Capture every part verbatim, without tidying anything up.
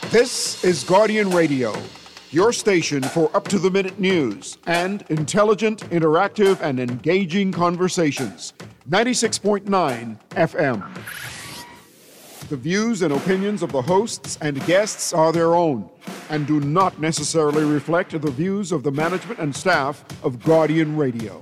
This is Guardian Radio, your station for up-to-the-minute news and intelligent, interactive, and engaging conversations. ninety-six point nine F M. The views and opinions of the hosts and guests are their own and do not necessarily reflect the views of the management and staff of Guardian Radio.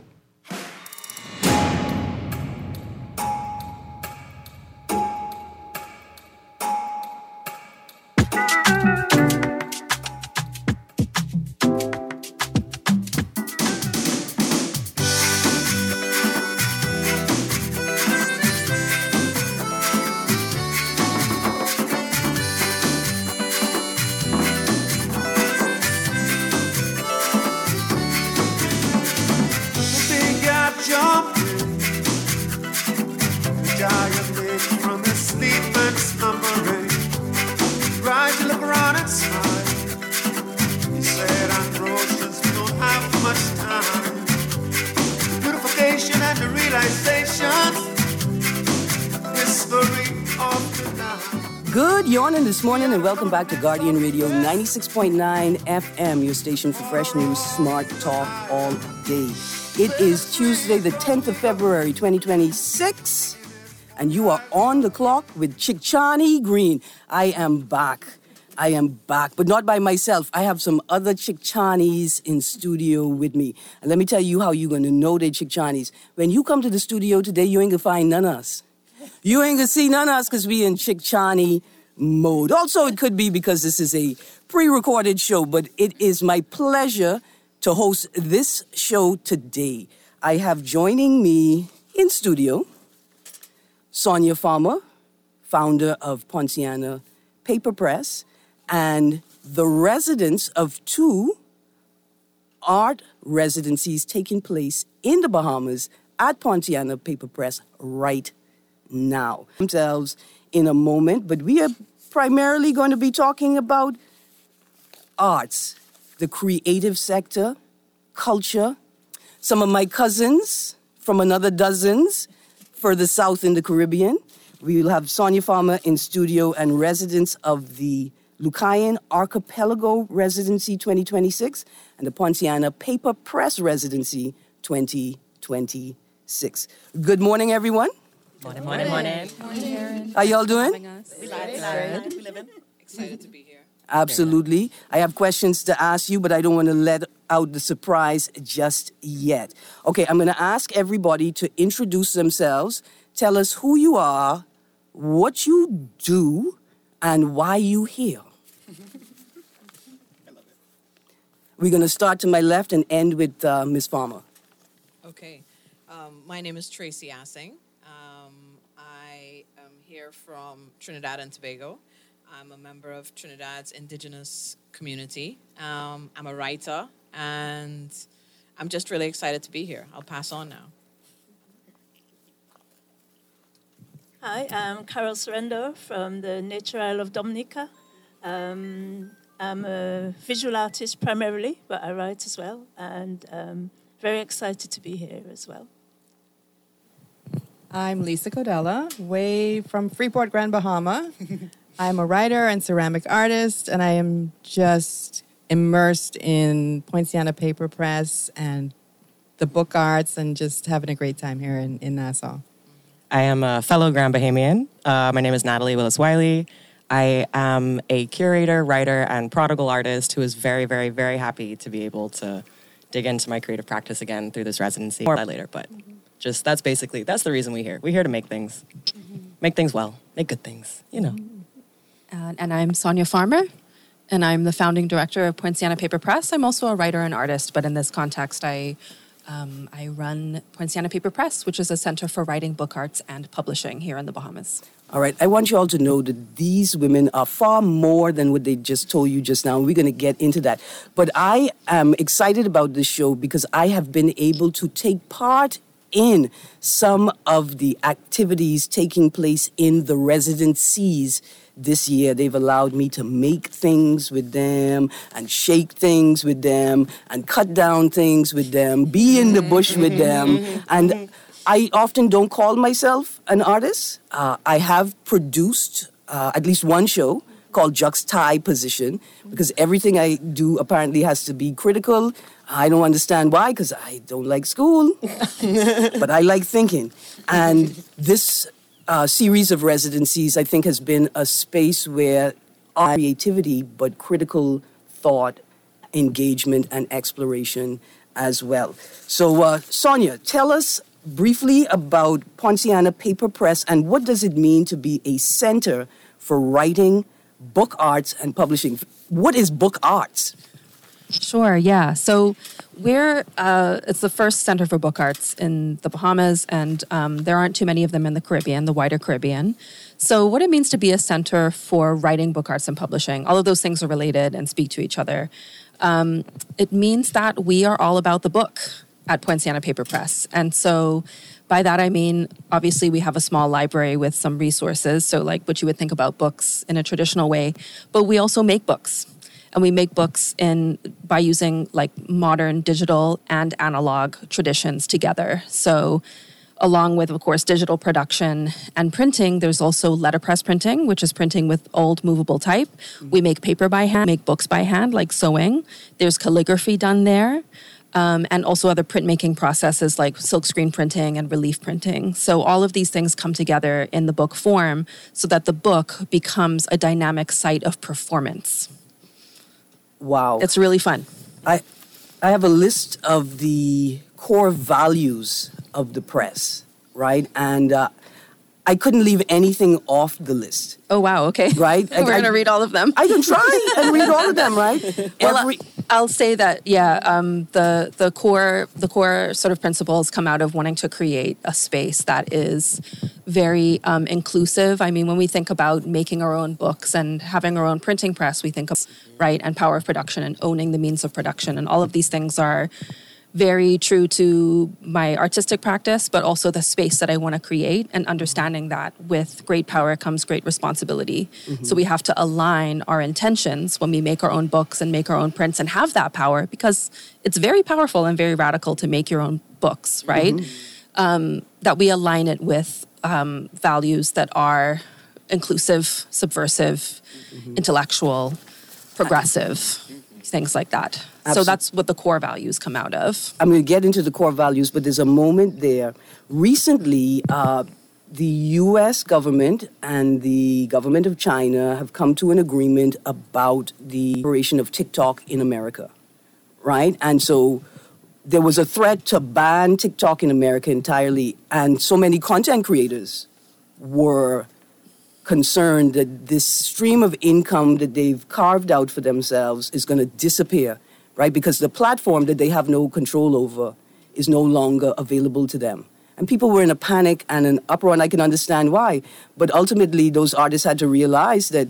This morning and welcome back to Guardian Radio ninety-six point nine F M, your station for fresh news, smart talk all day. It is Tuesday, the tenth of February, twenty twenty-six, and you are on the clock with Chickchani Green. I am back. I am back, but not by myself. I have some other Chickchanis in studio with me. And let me tell you how you're going to know they're Chickchanis. When you come to the studio today, you ain't going to find none of us. You ain't going to see none of us because we in Chickchani mode. Also, it could be because this is a pre-recorded show, but it is my pleasure to host this show today. I have joining me in studio Sonia Farmer, founder of Poinciana Paper Press, and the residents of two art residencies taking place in the Bahamas at Poinciana Paper Press right now. Themselves in a moment, but we are primarily going to be talking about arts, the creative sector, culture. Some of my cousins from another dozens further south in the Caribbean. We will have Sonia Farmer in studio and residents of the Lucayan Archipelago Residency twenty twenty-six and the Poinciana Paper Press Residency twenty twenty-six. Good morning, everyone. Morning, morning, morning. Morning. How y'all doing? Excited. We live in. Excited to be here. Absolutely. I have questions to ask you, but I don't want to let out the surprise just yet. Okay, I'm going to ask everybody to introduce themselves, tell us who you are, what you do, and why you here. I love it. We're going to start to my left and end with uh, Miz Farmer. Okay. Um, my name is Tracy Assing. Here from Trinidad and Tobago. I'm a member of Trinidad's indigenous community. Um, I'm a writer, and I'm just really excited to be here. I'll pass on now. Hi, I'm Carol Sorrento from the Nature Isle of Dominica. Um, I'm a visual artist primarily, but I write as well, and um, very excited to be here as well. I'm Lisa Codella, way from Freeport, Grand Bahama. I'm a writer and ceramic artist, and I am just immersed in Poinciana Paper Press and the book arts and just having a great time here in, in Nassau. I am a fellow Grand Bahamian. Uh, my name is Natalie Willis-Wiley. I am a curator, writer, and prodigal artist who is very, very, very happy to be able to dig into my creative practice again through this residency. More about that later, but... Mm-hmm. Just that's basically, that's the reason we're here. We're here to make things, make things well, make good things, you know. Uh, and I'm Sonia Farmer, and I'm the founding director of Poinciana Paper Press. I'm also a writer and artist, but in this context, I um, I run Poinciana Paper Press, which is a center for writing, book arts, and publishing here in the Bahamas. All right, I want you all to know that these women are far more than what they just told you just now. We're going to get into that. But I am excited about this show because I have been able to take part in some of the activities taking place in the residencies this year. They've allowed me to make things with them and shake things with them and cut down things with them, be in the bush with them. And I often don't call myself an artist. Uh, I have produced uh, at least one show called juxtaposition, because everything I do apparently has to be critical. I don't understand why, because I don't like school, but I like thinking. And this uh, series of residencies, I think, has been a space where creativity, but critical thought, engagement, and exploration as well. So, uh, Sonia, tell us briefly about Poinciana Paper Press and what does it mean to be a center for writing, book arts, and publishing. What is book arts? Sure, yeah. So we're, uh, it's the first center for book arts in the Bahamas, and um, there aren't too many of them in the Caribbean, the wider Caribbean. So what it means to be a center for writing, book arts, and publishing, all of those things are related and speak to each other. Um, it means that we are all about the book at Poinciana Paper Press. And so by that, I mean, obviously we have a small library with some resources, so like what you would think about books in a traditional way, but we also make books. And we make books in by using like modern digital and analog traditions together. So along with, of course, digital production and printing, there's also letterpress printing, which is printing with old movable type. We make paper by hand, make books by hand, like sewing. There's calligraphy done there. Um, and also other printmaking processes like silkscreen printing and relief printing. So all of these things come together in the book form so that the book becomes a dynamic site of performance. Wow. It's really fun. I I have a list of the core values of the press, right? And uh, I couldn't leave anything off the list. Oh, wow, okay. Right? We're going to read all of them. I can try and read all of them, right? Well, Every, I'll say that, yeah, um, the the core the core sort of principles come out of wanting to create a space that is very um, inclusive. I mean, when we think about making our own books and having our own printing press, we think of, right, and power of production and owning the means of production. And all of these things are very true to my artistic practice, but also the space that I want to create, and understanding that with great power comes great responsibility. Mm-hmm. So we have to align our intentions when we make our own books and make our own prints and have that power, because it's very powerful and very radical to make your own books, right? Mm-hmm. Um, that we align it with um, values that are inclusive, subversive, mm-hmm. intellectual, progressive, things like that. Absolutely. So that's what the core values come out of. I'm going to get into the core values, but there's a moment there. Recently, uh, the U S government and the government of China have come to an agreement about the operation of TikTok in America, right? And so there was a threat to ban TikTok in America entirely, and so many content creators were concerned that this stream of income that they've carved out for themselves is going to disappear, right? Because the platform that they have no control over is no longer available to them. And people were in a panic and an uproar, and I can understand why. But ultimately, those artists had to realize that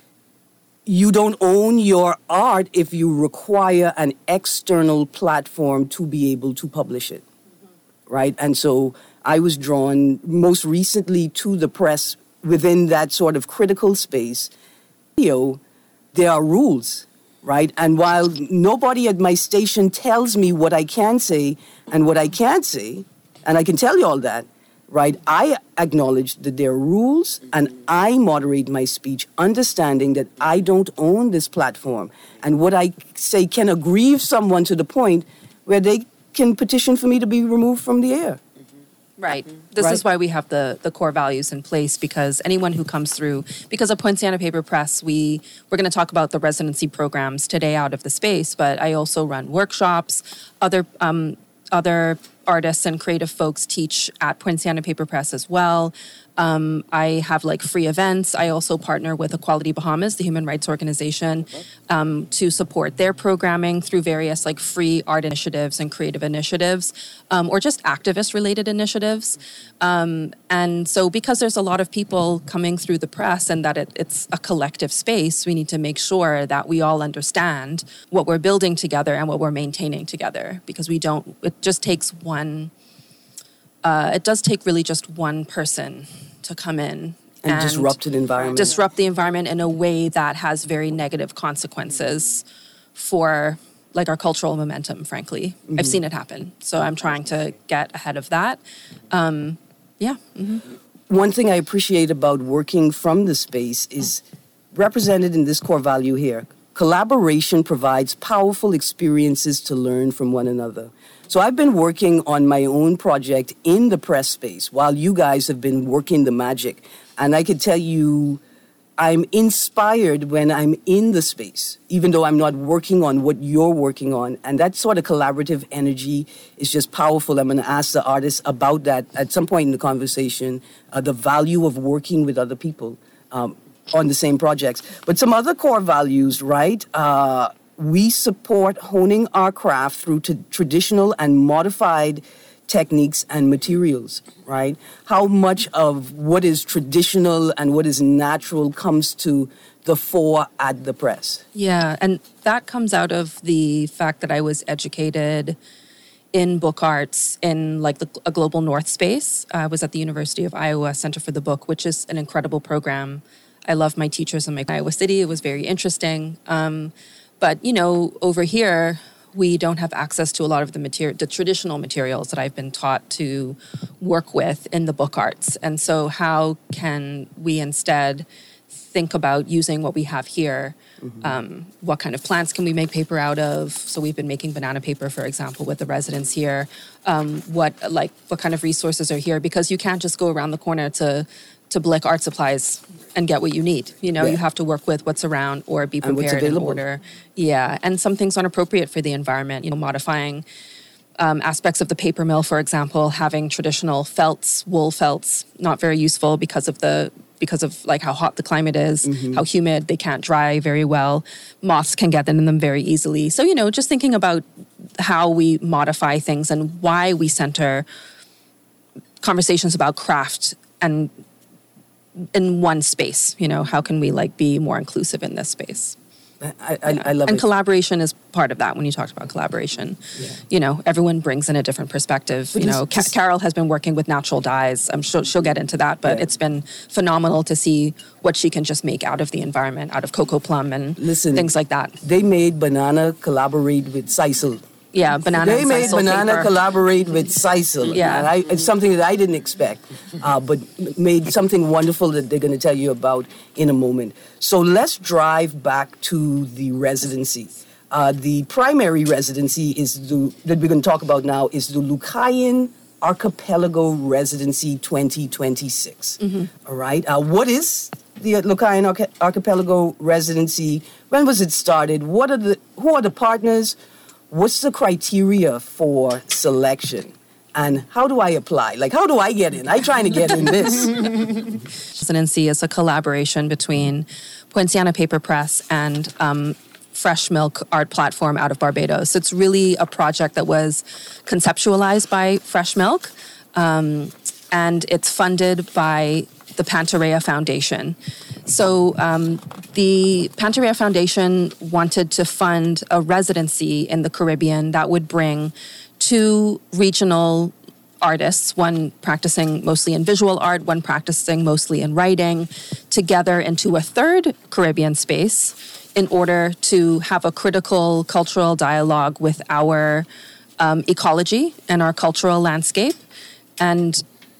you don't own your art if you require an external platform to be able to publish it, mm-hmm. right? And so I was drawn most recently to the press within that sort of critical space. You know, there are rules, right? And while nobody at my station tells me what I can say and what I can't say, and I can tell you all that, right? I acknowledge that there are rules, and I moderate my speech, understanding that I don't own this platform. And what I say can aggrieve someone to the point where they can petition for me to be removed from the air. Right. This right. is why we have the, the core values in place, because anyone who comes through, because of Poinciana Paper Press, we, we're going to talk about the residency programs today out of the space, but I also run workshops. Other um, other artists and creative folks teach at Poinciana Paper Press as well. Um, I have like free events. I also partner with Equality Bahamas, the human rights organization, um, to support their programming through various like free art initiatives and creative initiatives, um, or just activist-related initiatives. Um, and so because there's a lot of people coming through the press and that it, it's a collective space, we need to make sure that we all understand what we're building together and what we're maintaining together, because we don't, it just takes one, uh, it does take really just one person to come in and, and disrupt an environment. Disrupt the environment in a way that has very negative consequences for like our cultural momentum, frankly. Mm-hmm. I've seen it happen. So I'm trying to get ahead of that. Um, yeah. Mm-hmm. One thing I appreciate about working from the space is represented in this core value here. Collaboration provides powerful experiences to learn from one another. So I've been working on my own project in the press space while you guys have been working the magic. And I can tell you, I'm inspired when I'm in the space, even though I'm not working on what you're working on. And that sort of collaborative energy is just powerful. I'm going to ask the artists about that at some point in the conversation, uh, the value of working with other people um, on the same projects. But some other core values, right? Uh, we support honing our craft through t- traditional and modified techniques and materials, right? How much of what is traditional and what is natural comes to the fore at the press? Yeah, and that comes out of the fact that I was educated in book arts in like the, a global north space. I was at the University of Iowa Center for the Book, which is an incredible program. I love my teachers in my Iowa City. It was very interesting. Um, but, you know, over here, we don't have access to a lot of the material, the traditional materials that I've been taught to work with in the book arts. And so how can we instead think about using what we have here? Mm-hmm. Um, what kind of plants can we make paper out of? So we've been making banana paper, for example, with the residents here. Um, what like what kind of resources are here? Because you can't just go around the corner to to Blick Art Supplies and get what you need. You know, yeah. You have to work with what's around or be prepared in order. Yeah, and some things aren't appropriate for the environment. You know, modifying um, aspects of the paper mill, for example, having traditional felts, wool felts, not very useful because of the because of like how hot the climate is, mm-hmm. how humid, they can't dry very well. Moths can get in them very easily. So, you know, just thinking about how we modify things and why we center conversations about craft and in one space, you know, how can we like be more inclusive in this space? I, I, yeah. I love and it. collaboration is part of that when you talked about collaboration. Yeah. You know, everyone brings in a different perspective. But you know, Ca- Carol has been working with natural dyes. I'm sure she'll get into that, but yeah. It's been phenomenal to see what she can just make out of the environment, out of cocoa plum and Listen, things like that. They made banana collaborate with sisal. Yeah, banana They and made sisal banana paper. collaborate with sisal. Yeah. And I, it's something that I didn't expect, uh, but made something wonderful that they're going to tell you about in a moment. So let's drive back to the residency. Uh, the primary residency is the, that we're going to talk about now is the Lucayan Archipelago Residency twenty twenty-six. Mm-hmm. All right. Uh, what is the Lucayan Arch- Archipelago Residency? When was it started? What are the who are the partners? What's the criteria for selection? And how do I apply? Like, how do I get in? I'm trying to get in this. Residency is a collaboration between Poinciana Paper Press and um, Fresh Milk Art Platform out of Barbados. It's really a project that was conceptualized by Fresh Milk, um, and it's funded by the Pantareya Foundation. So um, the Pantareya Foundation wanted to fund a residency in the Caribbean that would bring two regional artists, one practicing mostly in visual art, one practicing mostly in writing, together into a third Caribbean space in order to have a critical cultural dialogue with our um, ecology and our cultural landscape, and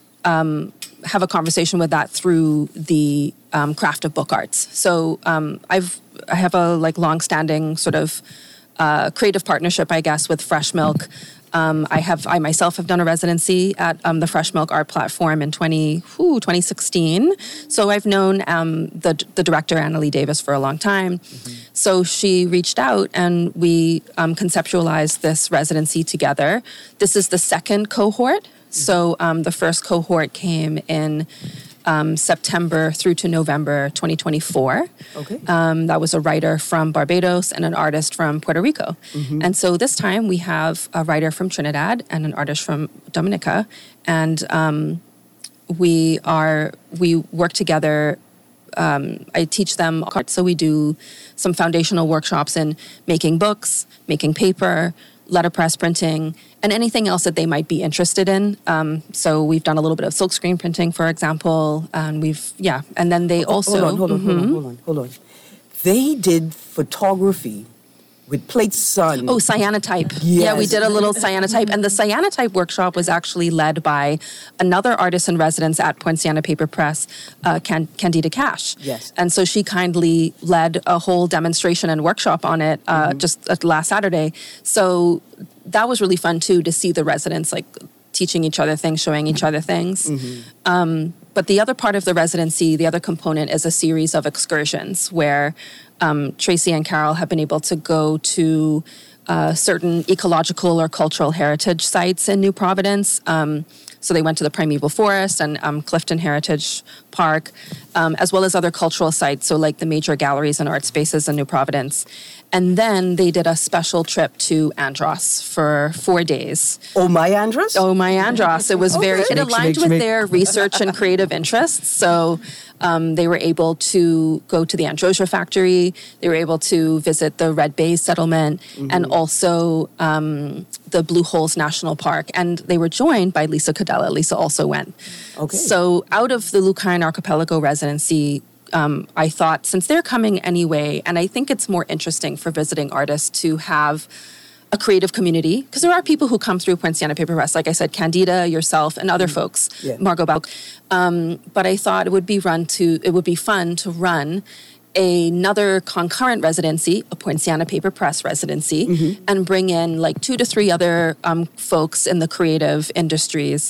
um, have a conversation with that through the um, craft of book arts. So um, I've I have a like long-standing sort of uh, creative partnership, I guess, with Fresh Milk. Um, I have I myself have done a residency at um, the Fresh Milk Art Platform in twenty, whew, twenty sixteen. So I've known um, the the director Annalie Davis for a long time. Mm-hmm. So she reached out and we um, conceptualized this residency together. This is the second cohort. So um, the first cohort came in um, September through to November twenty twenty-four. Okay. Um, that was a writer from Barbados and an artist from Puerto Rico. Mm-hmm. And so this time we have a writer from Trinidad and an artist from Dominica. And um, we are we work together. Um, I teach them art, so we do some foundational workshops in making books, making paper, letterpress printing, and anything else that they might be interested in. Um, so we've done a little bit of silkscreen printing, for example, and we've, yeah, and then they also... Hold on, hold on, mm-hmm. hold on, hold on, hold on. They did photography with plates sun. Oh, cyanotype. Yes. Yeah, we did a little cyanotype. And the cyanotype workshop was actually led by another artist in residence at Poinciana Paper Press, uh, Can- Candida Cash. Yes. And so she kindly led a whole demonstration and workshop on it uh, mm-hmm. just uh, last Saturday. So that was really fun, too, to see the residents, like, teaching each other things, showing each other things. Mm-hmm. Um, but the other part of the residency, the other component, is a series of excursions where um, Tracy and Carol have been able to go to uh, certain ecological or cultural heritage sites in New Providence. Um, so they went to the Primeval Forest and um, Clifton Heritage Park, um, as well as other cultural sites, so like the major galleries and art spaces in New Providence. And then they did a special trip to Andros for four days. Oh, my Andros? Oh, my Andros. It was okay. very, it aligned makes, with makes, their research and creative interests. So um, they were able to go to the Androsia factory. They were able to visit the Red Bay settlement mm-hmm. and also um, the Blue Holes National Park. And they were joined by Lisa Cadella. Lisa also went. Okay. So out of the Lucayan Archipelago residency, Um, I thought, since they're coming anyway, and I think it's more interesting for visiting artists to have a creative community, because there are people who come through Poinciana Paper Press, like I said, Candida, yourself, and other mm. folks, yeah. Margot Bell. Um, but I thought it would be run to, it would be fun to run another concurrent residency, a Poinciana Paper Press residency, mm-hmm. and bring in like two to three other um, folks in the creative industries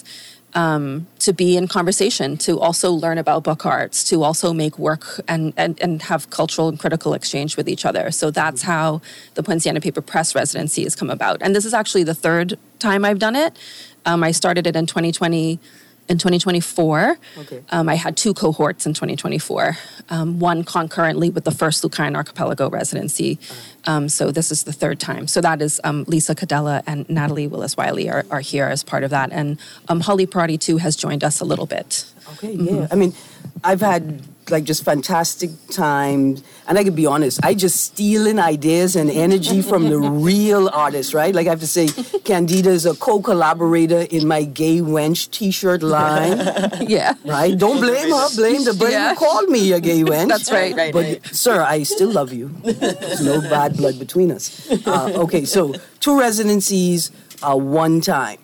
Um, to be in conversation, to also learn about book arts, to also make work and, and, and have cultural and critical exchange with each other. So that's how the Poinciana Paper Press residency has come about. And this is actually the third time I've done it. Um, I started it in twenty twenty, in twenty twenty-four. Okay. Um, I had two cohorts in twenty twenty-four, um, one concurrently with the first Lucayan Archipelago residency. Um, so this is the third time. So that is um, Lisa Cadella and Natalie Willis-Wiley are, are here as part of that. And um, Holly Parati, too, has joined us a little bit. Okay, yeah. Mm-hmm. I mean, I've had, like, just fantastic times. And I could be honest, I just steal in ideas and energy from the real artists, right? Like, I have to say, Candida is a co-collaborator in my Gay Wench T-shirt line. Yeah. Right? Don't blame her. Blame the brain yeah. who called me a gay wench. That's right. right but, right. sir, I still love you. There's no bad blood between us. Uh, okay, so two residencies, uh, one time.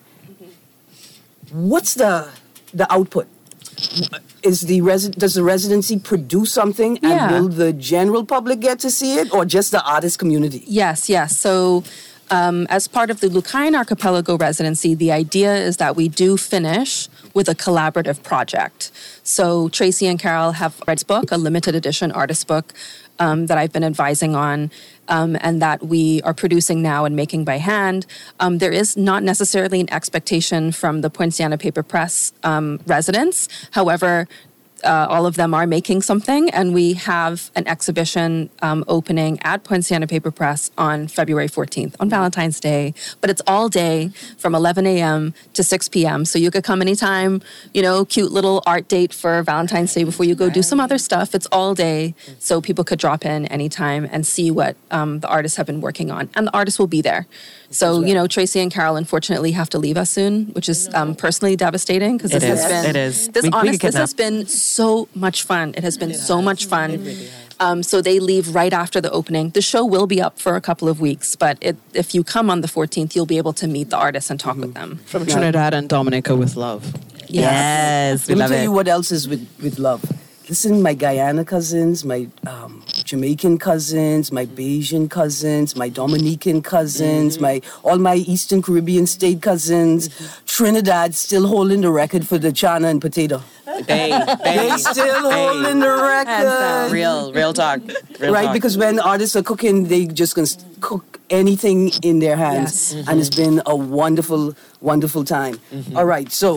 What's the the output? Is the resi- does the residency produce something, and yeah. will the general public get to see it, or just the artist community? Yes, yes. So um, as part of the Lucayan Archipelago residency, the idea is that we do finish with a collaborative project. So Tracy and Carol have read this book, a limited edition artist book um, that I've been advising on, um, and that we are producing now and making by hand. Um, there is not necessarily an expectation from the Poinciana Paper Press um, residents. However, Uh, all of them are making something, and we have an exhibition um, opening at Poinciana Paper Press on February fourteenth, on Valentine's Day. But it's all day from eleven a.m. to six p.m., so you could come anytime, you know, cute little art date for Valentine's Day before you go do some other stuff. It's all day, so people could drop in anytime and see what um, the artists have been working on. And the artists will be there. So, you know, Tracy and Carol unfortunately have to leave us soon, which is um, personally devastating because this is. has been It is. This, we, honest, we this has been so much fun. It has been so much fun. Um, so they leave right after the opening. The show will be up for a couple of weeks, but it, if you come on the fourteenth, you'll be able to meet the artists and talk mm-hmm. with them. From Trinidad and Dominica with love. Yes, yes we Let me love tell it. you what else is with, with love. Listen, my Guyana cousins, my um, Jamaican cousins, my Bajan cousins, my Dominican cousins, mm-hmm. my all my Eastern Caribbean state cousins. Mm-hmm. Trinidad still holding the record for the chana and potato. They, they, they still they. holding the record. Real, real talk. Real right, talk. because when artists are cooking, they just can cook anything in their hands. Yes. Mm-hmm. And it's been a wonderful, wonderful time. Mm-hmm. All right, so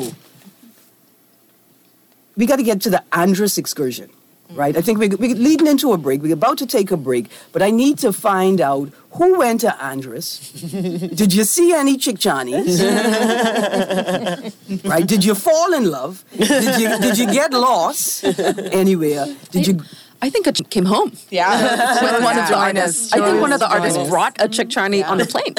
we got to get to the Andros excursion, right? I think we're, we're leading into a break. We're about to take a break, but I need to find out who went to Andros. Did you see any Chickchanis? Right? Did you fall in love? Did you did you get lost anywhere? Did you? I think a chick came home. Yeah. With one of the Join artists. us. I think Join one of the us. artists Join us. brought a chick charney Yeah. on the plane.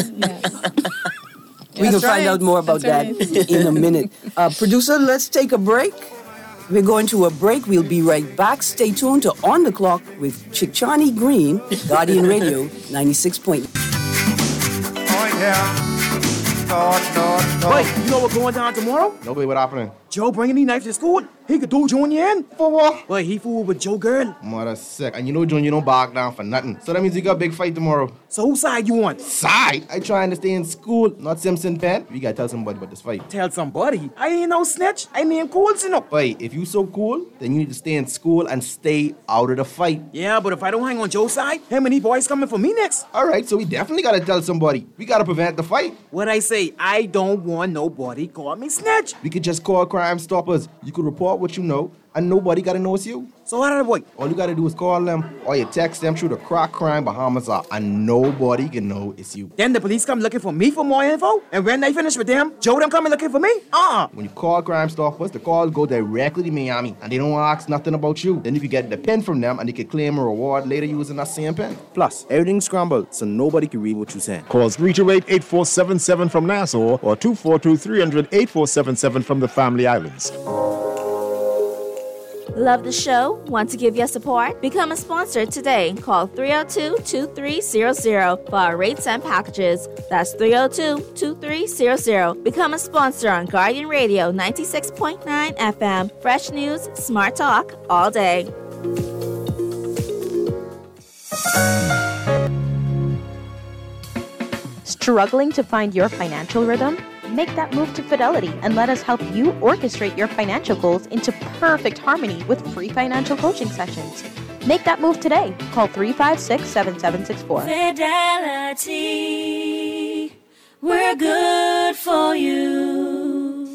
We can That's find right. out more about That's that in a minute. Uh, producer, let's take a break. We're going to a break. We'll be right back. Stay tuned to On the Clock with Chickchani Green, Guardian Radio ninety-six point nine. Oh, yeah. No, no, no. Wait, you know what's going down tomorrow? No, wait, what happening? Joe bringing these knives to school. He could do Junior in. For what? Wait, he fooled with Joe girl. Mother sick. And you know Junior don't bark down for nothing. So that means you got a big fight tomorrow. So whose side you on? Side? I trying to stay in school, not Simpson Pen. We gotta tell somebody about this fight. Tell somebody. I ain't no snitch. I mean cool, you know. Wait, if you so cool, then you need to stay in school and stay out of the fight. Yeah, but if I don't hang on Joe's side, him and these boys coming for me next. All right, so we definitely gotta tell somebody. We gotta prevent the fight. What I say, I don't want nobody call me snitch. We could just call Crime Stoppers. You could report what you know, and nobody gotta know it's you. So how did I boy? All you gotta do is call them, or you text them through the Crack Crime Bahamas app, and nobody can know it's you. Then the police come looking for me for more info, and when they finish with them, Joe them coming looking for me? Uh-uh. When you call Crime Stoppers, the calls go directly to Miami, and they don't ask nothing about you. Then you can get the pen from them, and they can claim a reward later using that same pen. Plus, everything's scrambled, so nobody can read what you're saying. Call three two eight, eight four seven seven from Nassau or two four two, three hundred, eight four seven seven from the Family Islands. Love the show? Want to give your support? Become a sponsor today. Call three oh two, two three zero zero for our rates and packages. That's three oh two, two three zero zero. Become a sponsor on Guardian Radio ninety-six point nine F M. Fresh news, smart talk, all day. Struggling to find your financial rhythm? Make that move to Fidelity and let us help you orchestrate your financial goals into perfect harmony with free financial coaching sessions. Make that move today. Call three five six, seven seven six four. Fidelity, we're good for you.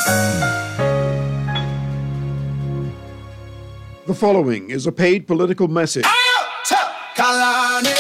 The following is a paid political message. Kalani.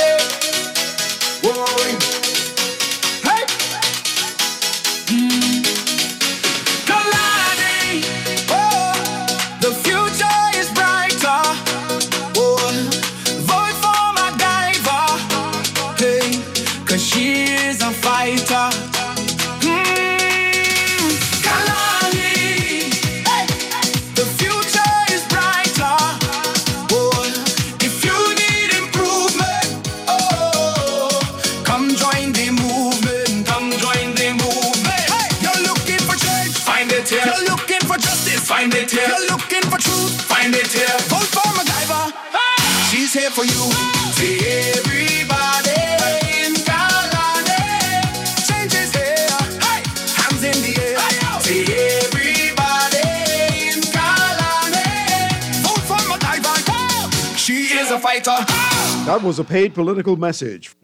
Find it here. You're looking for truth. Find it here. Vote for MacGyver. Hey! She's here for you. See everybody in Kalani. Change is here. Hey! Hands in the air. See everybody in Kalani. Vote for MacGyver. Oh! She is a fighter. Oh! That was a paid political message.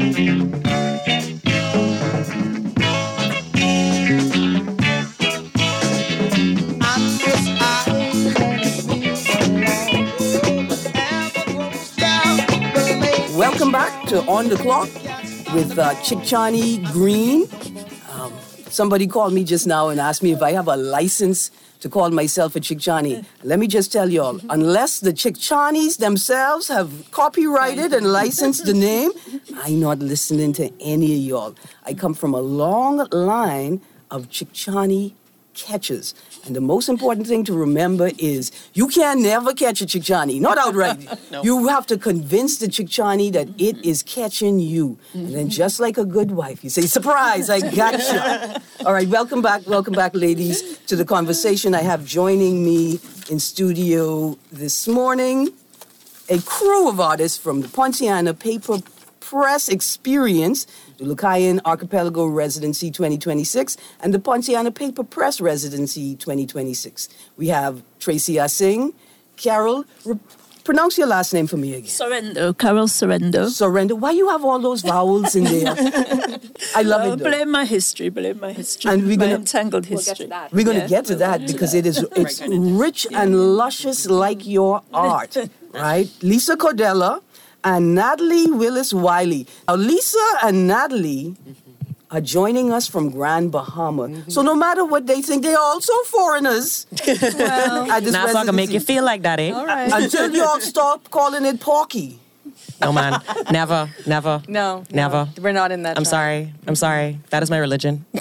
Welcome back to On the Clock with uh, Chickchani Green. Um, somebody called me just now and asked me if I have a license to call myself a Chickchani. Let me just tell y'all, unless the Chickchanis themselves have copyrighted and licensed the name, I'm not listening to any of y'all. I come from a long line of Chickchani catches. And the most important thing to remember is you can never catch a Chickchani, not outright. No. You have to convince the Chickchani that it is catching you. And then just like a good wife, you say, surprise, I got you. All right, welcome back, welcome back, ladies, to the conversation. I have joining me in studio this morning a crew of artists from the Poinciana Paper Press Experience, the Lucayan Archipelago Residency twenty twenty-six, and the Poinciana Paper Press Residency twenty twenty-six. We have Tracy Asing, Carol, re- pronounce your last name for me again. Surrender, Carol Surrender. Surrender. Why you have all those vowels in there? I love uh, it. Though. Blame my history, blame my history. And we're my gonna, entangled history. We'll we're going to yeah, get to we'll that get to because that. it is it's rich and luscious like your art, right? Lisa Cordella and Natalie Willis-Wiley. Now, Lisa and Natalie are joining us from Grand Bahama. Mm-hmm. So no matter what they think, they're also foreigners. Well, at this now it's not going to make you feel like that, eh? All right. Until you all stop calling it porky. No, man. Never, never. No. Never. No, we're not in that. I'm time. sorry. I'm sorry. That is my religion.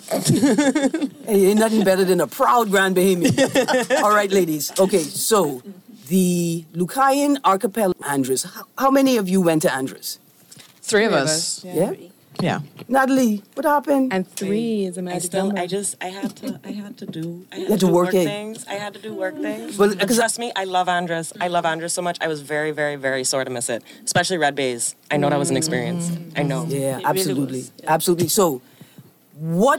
Hey, ain't nothing better than a proud Grand Bahamian. All right, ladies. Okay, so the Lucayan Archipelago, Andros. How, how many of you went to Andros? Three of us. Yeah. Yeah. Natalie, what happened? And three is a I magic still, number. I just, I had to, I had to do, I had, You had to do work it. things. I had to do work things. Well, But 'cause- trust me, I love Andros. I love Andros so much. I was very, very, very sore to miss it, especially Red Bays. I know that was an experience. I know. Yeah, absolutely. Absolutely. So, what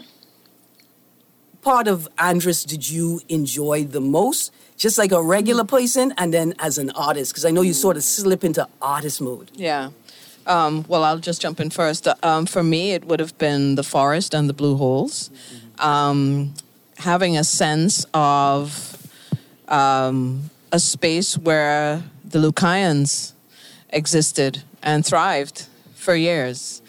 part of Andros did you enjoy the most? Just like a regular person and then as an artist? Because I know you sort of slip into artist mode. Yeah. Um, well, I'll just jump in first. Um, for me, it would have been the forest and the blue holes. Um, having a sense of um, a space where the Lucayans existed and thrived for years.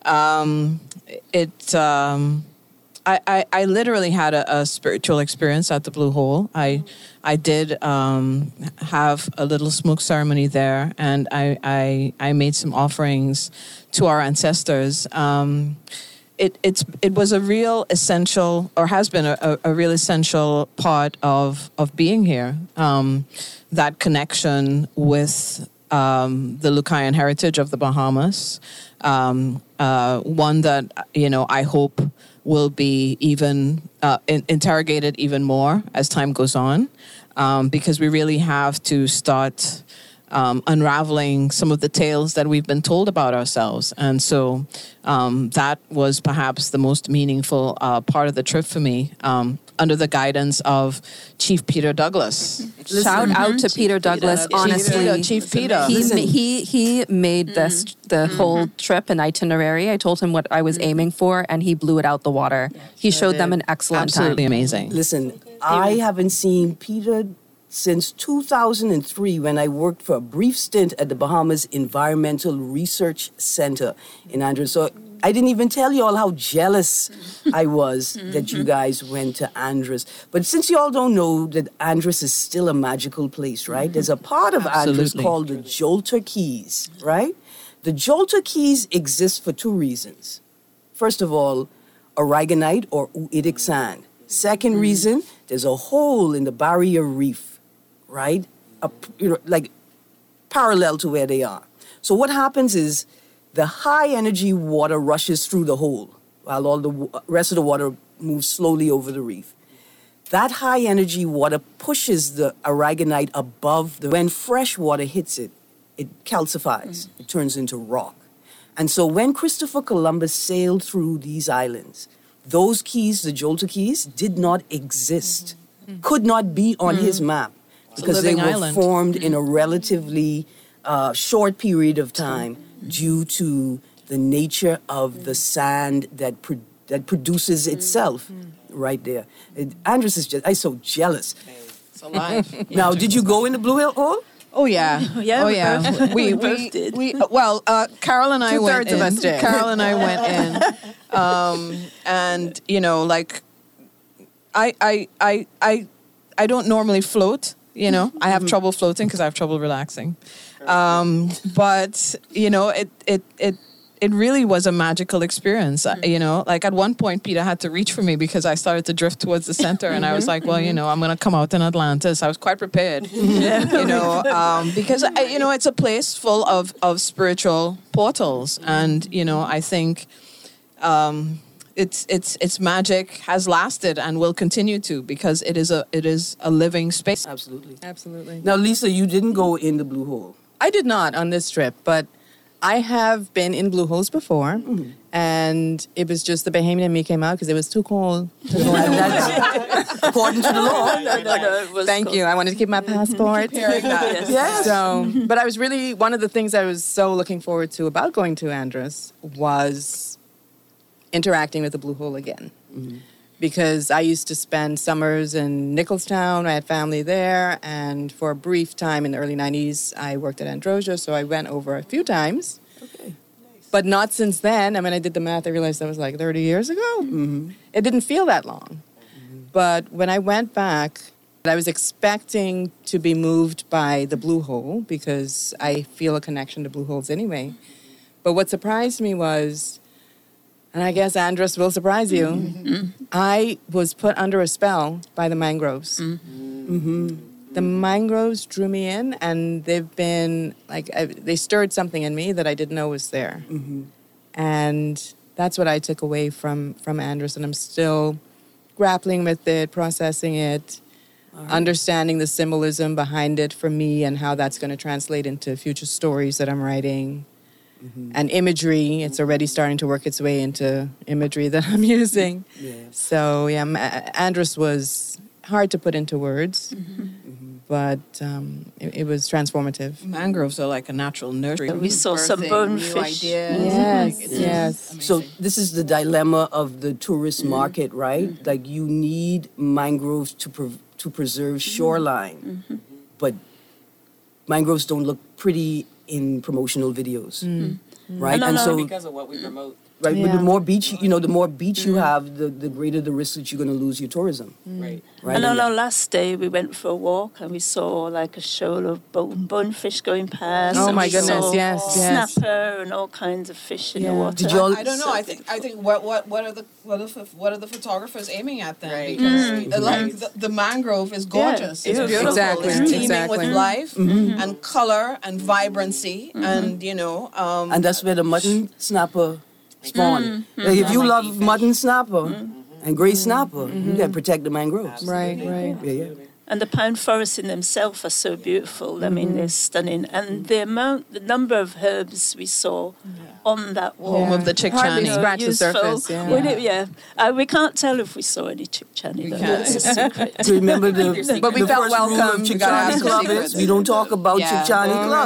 Um, it, um, I, I, I literally had a, a spiritual experience at the Blue Hole. I, I did um, have a little smoke ceremony there, and I, I, I made some offerings to our ancestors. Um, it, it's, it was a real essential, or has been a, a, a real essential part of, of being here. Um, that connection with um, the Lucayan heritage of the Bahamas. Um, uh, one that, you know, I hope will be even uh, in, interrogated even more as time goes on, um, because we really have to start um, unraveling some of the tales that we've been told about ourselves. And so um, that was perhaps the most meaningful uh, part of the trip for me, um, under the guidance of Chief Peter Douglas. Shout out to Peter Douglas, honestly. Peter, Chief Peter. He, ma- he, he made this the whole trip and itinerary. I told him what I was aiming for, and he blew it out the water. He showed them an excellent Absolutely time. amazing. Listen, I haven't seen Peter since two thousand three when I worked for a brief stint at the Bahamas Environmental Research Center in Andros. So I didn't even tell you all how jealous I was that you guys went to Andros. But since you all don't know that Andros is still a magical place, right? There's a part of Andros Absolutely. called the Jolter Keys, right? The Jolter Keys exist for two reasons. First of all, aragonite or oolitic sand. Second reason, there's a hole in the barrier reef, right? A, you know, like parallel to where they are. So what happens is the high energy water rushes through the hole while all the wa- rest of the water moves slowly over the reef. That high energy water pushes the aragonite above the, when fresh water hits it, it calcifies, it turns into rock. And so when Christopher Columbus sailed through these islands, those keys, the Jolter Keys, did not exist, could not be on his map It's a because they living were island. formed in a relatively uh, short period of time due to the nature of the sand that pro- that produces itself right there. And Andros is just, I'm so jealous. It's alive. Now, did you go in the Blue Hill Hole? Oh yeah, Yeah, oh we yeah. both- we we we, both did. we well, uh, Carol and I went Two-thirds of in. us did. Carol and I went in, um, and you know, like, I I I I I don't normally float. You know, I have trouble floating because I have trouble relaxing. Um, but you know, it it it. It really was a magical experience, uh, you know. Like at one point, Peter had to reach for me because I started to drift towards the center, and I was like, "Well, you know, I'm going to come out in Atlantis." I was quite prepared, you know, um, because I, you know it's a place full of of spiritual portals, and you know, I think um, it's it's its magic has lasted and will continue to because it is a it is a living space. Absolutely. Absolutely. Now, Lisa, you didn't go in the Blue Hole. I did not on this trip, but I have been in blue holes before, and it was just the Bahamian in me came out because it was too cold. To go in. According to the law. Thank you. I wanted to keep my passport. Yes. Yes. So, but I was really, one of the things I was so looking forward to about going to Andros was interacting with the Blue Hole again. Because I used to spend summers in Nicholstown. I had family there. And for a brief time in the early nineties, I worked at Androsia. So I went over a few times. Okay. But not since then. I mean, I did the math. I realized that was like thirty years ago. Mm-hmm. It didn't feel that long. But when I went back, I was expecting to be moved by the Blue Hole because I feel a connection to Blue Holes anyway. But what surprised me was And I guess Andros will surprise you. Mm-hmm. I was put under a spell by the mangroves. Mm-hmm. Mm-hmm. The mangroves drew me in, and they've been, like, I, they stirred something in me that I didn't know was there. Mm-hmm. And that's what I took away from, from Andros, and I'm still grappling with it, processing it, right. understanding the symbolism behind it for me and how that's going to translate into future stories that I'm writing. Mm-hmm. And imagery, it's already starting to work its way into imagery that I'm using. Yeah. So, yeah, Andros was hard to put into words, mm-hmm. Mm-hmm. but um, it, it was transformative. Mangroves are like a natural nursery. We saw some bonefish. Yes, like yes. Amazing. So this is the dilemma of the tourist mm-hmm. market, right? Mm-hmm. Like you need mangroves to pre- to preserve shoreline, mm-hmm. but mangroves don't look pretty in promotional videos, mm-hmm. right? No, no, and no, so because of what we promote. Right, Yeah. but the more beach, you know, the more beach you have, the, the greater the risk that you're going to lose your tourism. Right. Right. And on our last day, we went for a walk and we saw like a shoal of bone, bonefish going past. Oh and my we goodness! saw Yes, yes. Snapper and all kinds of fish in Yeah. the water. Did you all- I don't know. I think I think what what what are the what are the, what are the photographers aiming at then? Right. Because Mm. uh, like the, the mangrove is gorgeous. Yeah, It's yeah. beautiful. Exactly, It's teeming exactly. with life Mm-hmm. and color and vibrancy and you know. Um, And that's where the mutton snapper spawn. Mm-hmm. Like, if you love mutton snapper and gray snapper, you got to protect the mangroves. Right, right. Yeah, yeah. And the pine forests in themselves are so beautiful. I mean, they're stunning. And the amount, the number of herbs we saw on that wall. Home of the Chick Hardly Channy. scratch the useful. surface. Yeah. We did- yeah. Uh, we can't tell if we saw any Chick Channy, though. can't. That's a secret. Do you remember the, But we the felt first rule welcome. of You gotta Chichani ask the Club secrets. is we don't talk about Yeah. Chichani Club.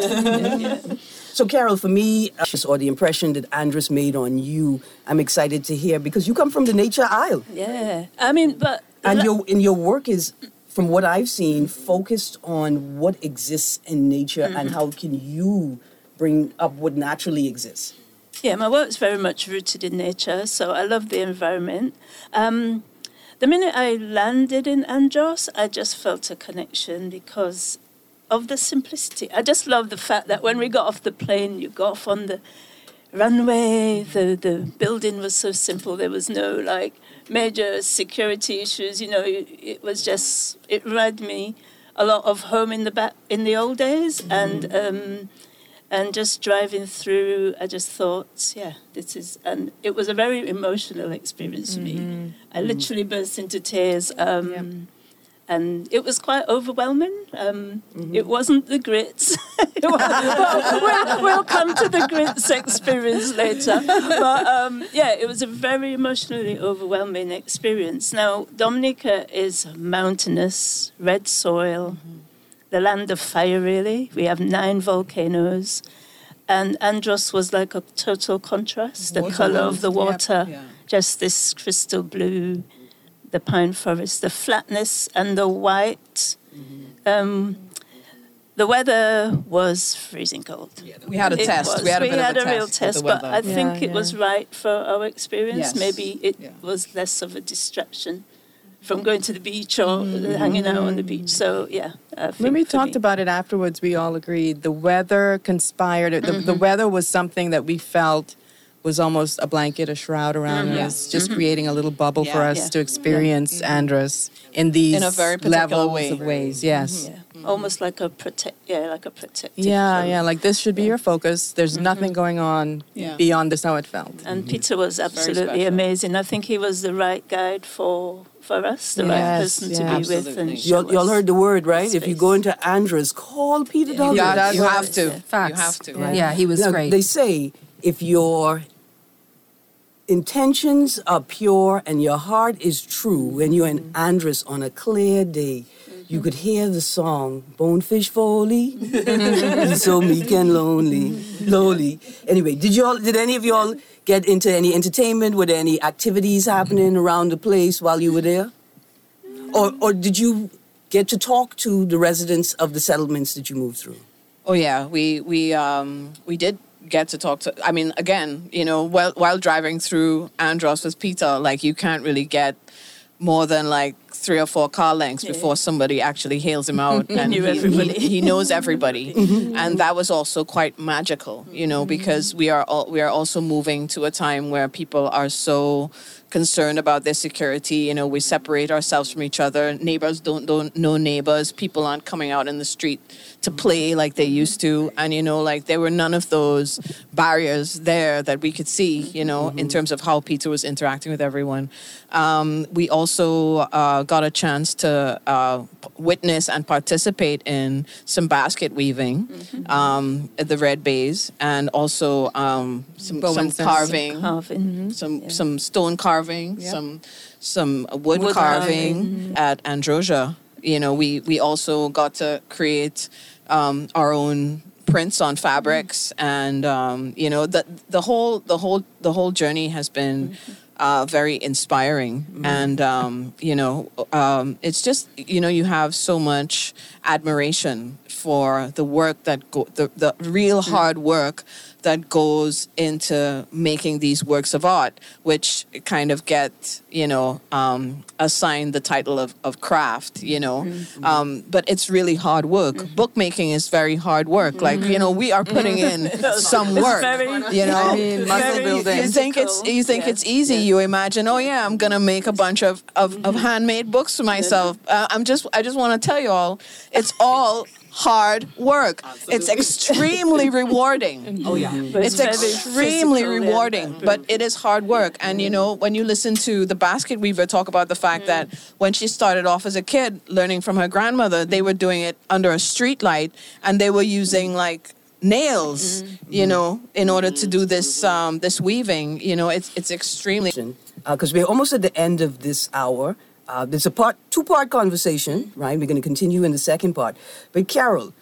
Yeah. So, Carol, for me, uh, or the impression that Andros made on you, I'm excited to hear because you come from the Nature Isle. Yeah. I mean, but... And your, and your work is, from what I've seen, focused on what exists in nature Mm-hmm. and how can you bring up what naturally exists. Yeah, my work's very much rooted in nature, so I love the environment. Um, the minute I landed in Andros, I just felt a connection because of the simplicity. I just love the fact that when we got off the plane, you got off on the runway, the, the building was so simple, there was no, like, major security issues, you know, it, it was just, it reminded me a lot of home in the back, in the old days, mm-hmm. and... Um, And just driving through, I just thought, yeah, this is, and it was a very emotional experience for Mm-hmm. me. I literally burst into tears, um, yep. and it was quite overwhelming. Um, mm-hmm. It wasn't the grits. well, we'll, we'll come to the grits experience later. But um, yeah, it was a very emotionally overwhelming experience. Now, Dominica is mountainous, red soil. Mm-hmm. The land of fire, really. We have nine volcanoes. And Andros was like a total contrast. The colour of the water, yep. yeah. just this crystal blue, the pine forest, the flatness and the white. Mm-hmm. Um, the weather was freezing cold. Yeah, we had a it test. Was. We had a, we bit had of a, a real test, test, but I Yeah, think it yeah. was right for our experience. Yes. Maybe it Yeah. was less of a distraction from going to the beach or mm-hmm. hanging out on the beach. So, yeah. I think When we for talked me. about it afterwards, we all agreed the weather conspired. The, Mm-hmm. the weather was something that we felt was almost a blanket, a shroud around Mm-hmm. us, just Mm-hmm. creating a little bubble Yeah. for us Yeah. to experience Yeah. Andros in these In a very particular levels way. of ways. Yes. Yeah. Almost like a protect, yeah, like a protective. Yeah, cloak. yeah, like this should be your focus. There's nothing going on Yeah. beyond this, how it felt. And Peter was absolutely special. amazing. I think he was the right guide for for us, the Yes, right person to yeah. be with. Absolutely. And show Y'all, y'all us heard the word, right? If you space. go into Andros, call Peter Douglas. You, That's you what- have to. Facts. You have to. Yeah, yeah he was Now, great. They say if your intentions are pure and your heart is true, when you're in Andros on a clear day, you could hear the song Bonefish Foley, He's so meek and lonely, lowly. Anyway, did y'all? Did any of y'all get into any entertainment? Were there any activities happening around the place while you were there, or or did you get to talk to the residents of the settlements that you moved through? Oh yeah, we we um we did get to talk to. I mean, again, you know, while while driving through Andros with Peter, like you can't really get more than like three or four car lengths Yeah. before somebody actually hails him out, He and knew he, everybody. he, he knows everybody, Mhm. and that was also quite magical, you know, because we are all, we are also moving to a time where people are so concerned about their security. You know, we separate ourselves from each other. Neighbors don't don't know neighbors. People aren't coming out in the street to play like they used to, and you know, like there were none of those barriers there that we could see, you know, in terms of how Peter was interacting with everyone. Um, we also uh, got a chance to uh, witness and participate in some basket weaving um, at the Red Bays, and also um, some, Bow some and carving, Some carving. some some stone carving, Yep. some some wood, Wood carving carving. at Androsia. You know, we we also got to create um, our own prints on fabrics, and um, you know, the the whole the whole the whole journey has been uh, very inspiring, and um, you know, um, it's just, you know, you have so much admiration for the work that go the the real hard work that goes into making these works of art, which kind of get, you know, um, assigned the title of, of craft, you know. Mm-hmm. Um, but it's really hard work. Bookmaking is very hard work. Like, you know, we are putting in some It's work, very- you know. I mean, muscle Very building. You think it's, you think it's easy. You imagine, oh yeah, I'm going to make a bunch of, of, of handmade books for myself. Uh, I'm just, I just want to tell you all, it's all hard work. It's extremely rewarding. Oh, yeah. But It's, it's very extremely physical, yeah. rewarding, but it is hard work. And, you know, when you listen to the basket weaver talk about the fact that when she started off as a kid learning from her grandmother, they were doing it under a street light, and they were using like nails, you know, in order to do this um, this weaving. You know, it's it's extremely. Because we're almost at the end of this hour. Uh, there's a part, two-part conversation, right? We're going to continue in the second part. But Carol,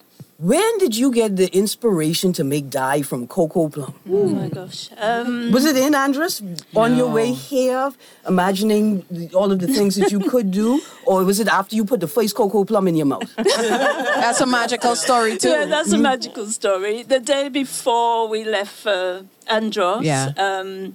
when did you get the inspiration to make dye from cocoa plum? Oh my gosh. Um, Was it in Andros on your way here, imagining the, all of the things that you could do? Or was it after you put the first cocoa plum in your mouth? That's a magical story, too. Yeah, that's a magical story. The day before we left uh, Andros, Yeah. um,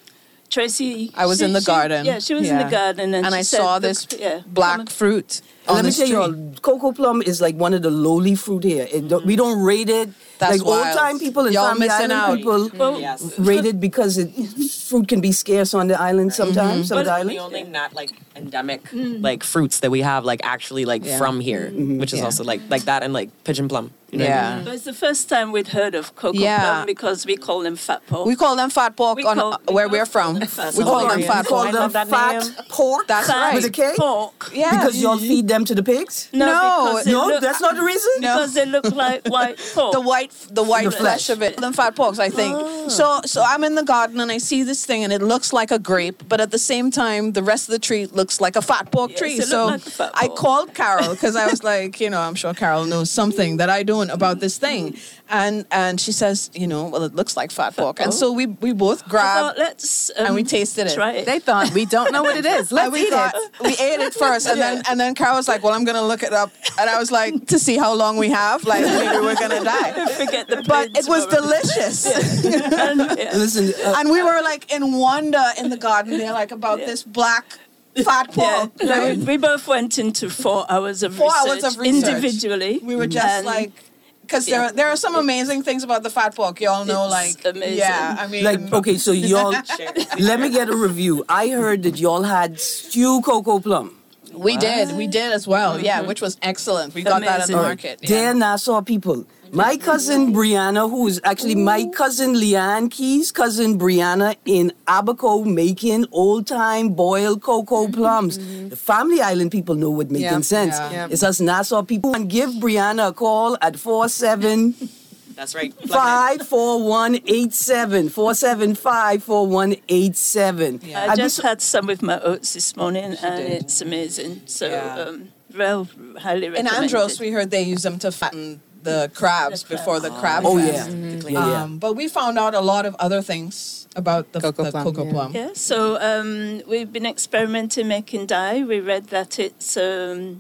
Tracy... I was she- in the she- garden. Yeah, she was in Yeah. the garden. And, And she I said, saw "Look, this yeah, black fruit on Let me the tell you all, street. cocoa plum is like one of the lowly fruit here. It don't- we don't rate it. That's like old wild. time people and Y'all Family missing Island out. people Well, rate it because it, fruit can be scarce on the island sometimes. Some of the The islands. only not like endemic like fruits that we have like actually like Yeah. from here, which is Yeah. also like like that and like pigeon plum. You know what I Yeah. mean? But it's the first time we'd heard of cocoa Yeah. plum because we call them fat pork. We call them fat pork We on call- uh, where we're from. fat We call them pork. fat You call pork. them that fat name. pork. That's Fat right. with a K. pork. Yeah. Because y'all feed them to the pigs. No, No, because they No, look- that's not the reason. Because they look like white pork. The white, the white The flesh. flesh. of it. Them fat porks, I think. So, so I'm in the garden and I see this thing and it looks like a grape, but at the same time, the rest of the tree looks like a fat pork Yes, tree. it looked So like a fat I pork. called Carol because I was like, you know, I'm sure Carol knows something that I don't about this thing, and and she says, you know, well, it looks like fat pork, and so we we both I grabbed thought, let's um, and we tasted it. Try it. They thought we don't know what it is. Let's And we eat got, it. we ate it first, and then and then Carol was like, "Well, I'm gonna look it up," and I was like, "To see how long we have, like maybe we're gonna die." Forget the But planes it was tomorrow. delicious, And, yeah. Listen, uh, and we were like in wonder in the garden there, like about this black fat Yeah, pork. no, we, we both went into four hours of Four research, hours of research. individually. We were just And like. Because there, there are some amazing things about the fat pork. You all know, It's like, amazing. yeah, I mean, like, okay, so y'all, let me get a review. I heard that y'all had stew cocoa plum. we did, we did as well, yeah, which was excellent. We got that in Amazing. the All market. Yeah. Dear Nassau people, my cousin Brianna, who is actually my cousin Leanne Key's cousin Brianna in Abaco making old-time boiled cocoa plums. The Family Island people know what making Yep, sense. yeah. Yep. It's us Nassau people. And give Brianna a call at four seven That's right. Plug it in. five four one eight seven. four seven five, four one eight seven. I I'd be just so- had some with my oats this morning, and it's amazing. So, Yeah. um, well, highly In recommend Andros, it. we heard they use them to fatten the crabs before the crab Oh, fest. yeah. Yeah, yeah. Um, but we found out a lot of other things about the Cocoa the plum, cocoa yeah. plum. Yeah, so um, we've been experimenting making dye. We read that it's um,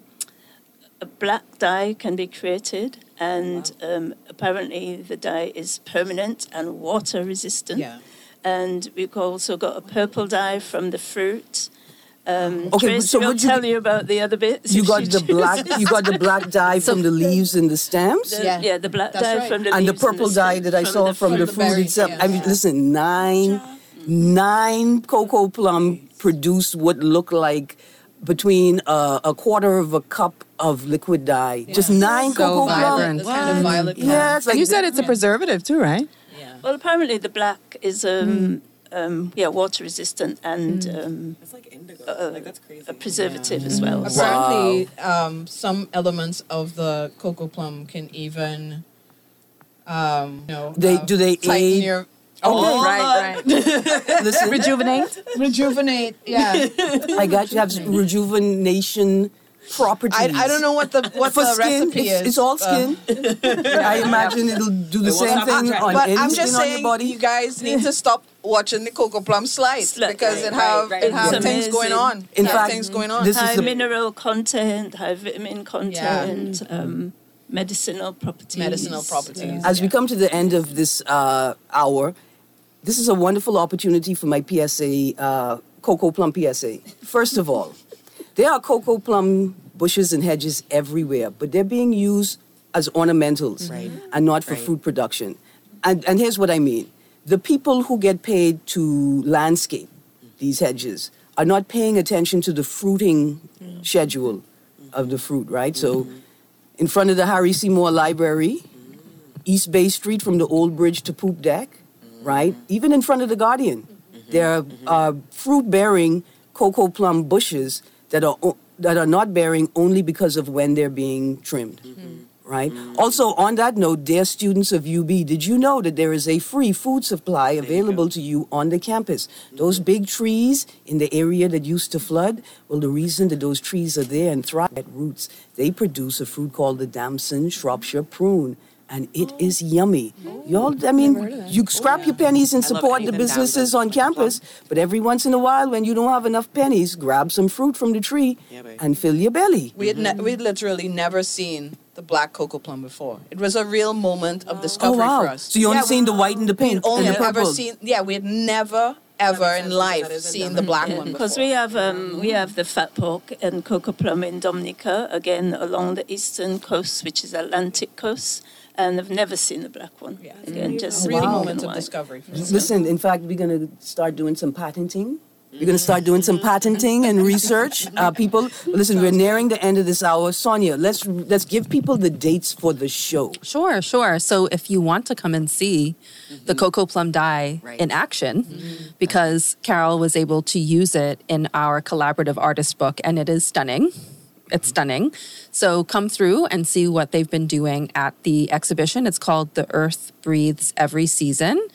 a black dye can be created, and um, apparently the dye is permanent and water resistant. Yeah. And we've also got a purple dye from the fruit. Um, Okay, Tracy so will would you- tell you about the other bits. You if got she the black. chooses. You got the black dye from the leaves and the stems. The- yeah. the black That's dye right. from the And the leaves purple the dye stem, that I saw from, the, from the fruit berries, itself. yeah. I mean, listen, nine, nine cocoa plum produced what looked like between uh, a quarter of a cup of liquid dye. Just nine So cocoa vibrant. plum. Kind of violet. Yeah, it's like And you said it's a preservative too, right? Well, apparently the black is um, Hmm. um, yeah water resistant and um, It's like indigo. uh, like that's crazy. a preservative as well. So- Apparently, um, some elements of the cocoa plum can even, um, you know, They- uh, do they tighten aid- your Oh, Oh, right, right. Listen, Rejuvenate. rejuvenate. Yeah, I got you have rejuvenation properties. I, I don't know what the what For the skin, recipe it's, is. it's all uh, skin. I imagine it'll do the same thing on but any I'm skin just on saying, your body. you guys need to stop watching the cocoa plum slice Sli- because right, it have right, right. it have It's things going amazing. on. In It have fact, things going on. this is high the- mineral content, high vitamin content, um, medicinal properties. Medicinal properties. As we come to the end of this uh, hour, this is a wonderful opportunity for my P S A, uh, Cocoa Plum P S A. First of all, there are cocoa plum bushes and hedges everywhere, but they're being used as ornamentals Right. and not for Right. fruit production. And, and here's what I mean. The people who get paid to landscape these hedges are not paying attention to the fruiting schedule of the fruit, right? So in front of the Harry Seymour Library, East Bay Street from the Old Bridge to Poop Deck, right? Even in front of the Guardian, there are uh, fruit-bearing cocoa plum bushes that are o- that are not bearing only because of when they're being trimmed, right? Also, on that note, dear students of U B, did you know that there is a free food supply available to you on the campus? Those big trees in the area that used to flood, well, the reason that those trees are there and thrive at roots, they produce a fruit called the Damson Shropshire prune. And it is yummy. Y'all, I mean, you scrap your pennies and I love support the anything businesses down on campus, but every once in a while, when you don't have enough pennies, grab some fruit from the tree Yeah, babe. and fill your belly. We had ne- we'd literally never seen the black cocoa plum before. It was a real moment of discovery Oh, wow. for us. So you only Yeah, seen the white and the we pink only and the ever purple. seen. Yeah, we had never ever in life seen the black one before. Because we have um, we have the fat pork and cocoa plum in Dominica, again along the eastern coast, which is Atlantic coast, and I've never seen the black one. Yeah. Again, just a real wow. moment of discovery for us. Listen, in fact, we're going to start doing some patenting. We're going to start doing some patenting and research. Uh, people, listen, we're nearing the end of this hour. Sonia, let's let's give people the dates for the show. Sure, sure. So if you want to come and see the cocoa plum dye Right. in action, because Carol was able to use it in our collaborative artist book, and it is stunning. It's stunning. So come through and see what they've been doing at the exhibition. It's called The Earth Breathes Every Season.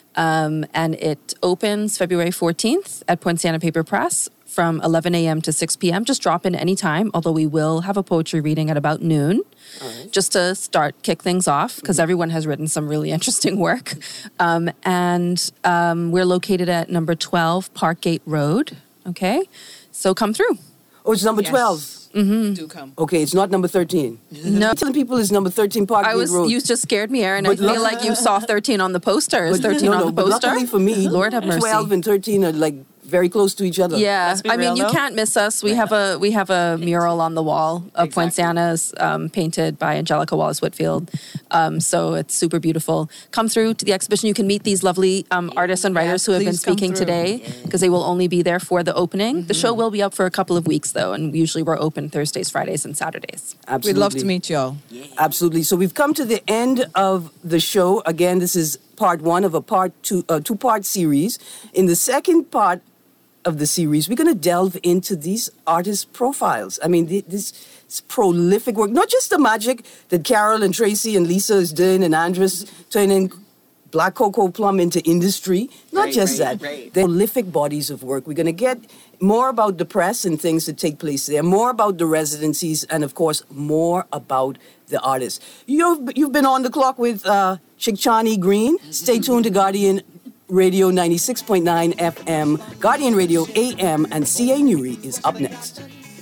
Um, and it opens February fourteenth at Poinciana Paper Press from eleven a.m. to six p.m. Just drop in anytime, although we will have a poetry reading at about noon, just to start, kick things off, because everyone has written some really interesting work. Um, and um, we're located at number twelve Parkgate Road, okay? So come through. Oh, it's number Yes. twelve. Do come. Okay, it's not number thirteen. No. I'm telling people it's number thirteen Park I Gate was, Road. you just scared me, Aaron. I But feel luck- like you saw thirteen on the poster. Is But- thirteen no, on no, the but poster? luckily for me, Lord have mercy. twelve and thirteen are like very close to each other. Yeah, Let's be I mean, real, you though. can't miss us. We have a we have a mural on the wall of Poinciana's, um, painted by Angelica Wallace Whitfield. Um, so it's super beautiful. Come through to the exhibition. You can meet these lovely um, artists and writers who have been please come speaking through. today, because they will only be there for the opening. The show will be up for a couple of weeks though, and usually we're open Thursdays, Fridays, and Saturdays. Absolutely. We'd love to meet y'all. Absolutely. So we've come to the end of the show. Again, this is part one of a part two, uh, two-part series. In the second part of the series, we're going to delve into these artist profiles. I mean, th- this, this prolific work, not just the magic that Carol and Tracy and Lisa is doing and Andres turning black cocoa plum into industry. Not Right, just right, that. right. They're prolific bodies of work. We're going to get more about the press and things that take place there, more about the residencies, and of course, more about the artists. You've, you've been on the clock with uh, Shikchani Green. Stay tuned to Guardian Radio ninety-six point nine F M, Guardian Radio A M, and C A Newry is up next.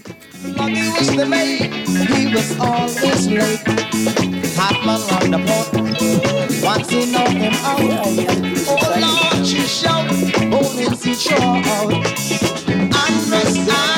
Lucky was the maid, he was always late. Hot man on the pot, once he knocked him out. Oh Lord, she shout, oh Nancy shout. Andres,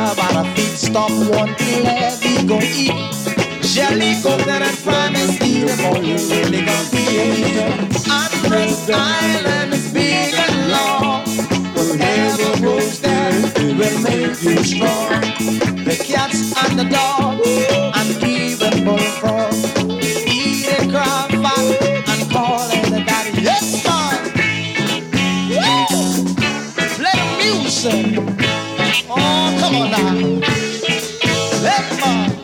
crab at a feet stop one levy go eat. Jelly, coconut, promise, eat it, boy, you really gonna be a eater. Andros Island is big and long. Whatever grows there will make you strong. The cats and the dogs and even bullfrog eat a crab fat and call it a daddy. Yes, man! Woo! Play the music. Oh, come on now. Let man.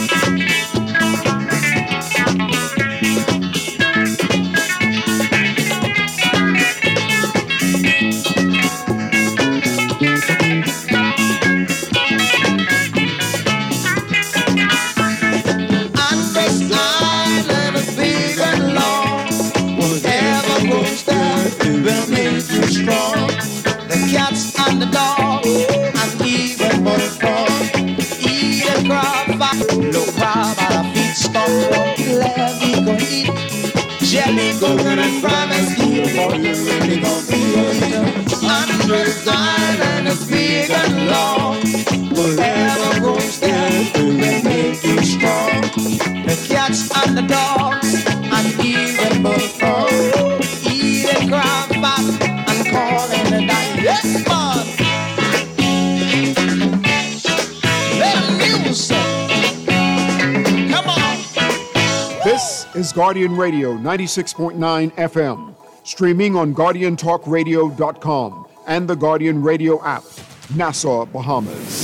Strong. The cats and the dogs and even bullfrog eat a crab fat. No crab at a feet stop one levy go eat. Jelly, coconut, promise, eat, boy, you really gon' be a eater. Andros Island is big and long. Whatever grows there will make you strong. The cats and the dogs and even bullfrog eat a crab fat. Calling and I, yes, man. Let music. Come on. This is Guardian Radio ninety-six point nine F M, streaming on guardian talk radio dot com and the Guardian Radio app, Nassau, Bahamas.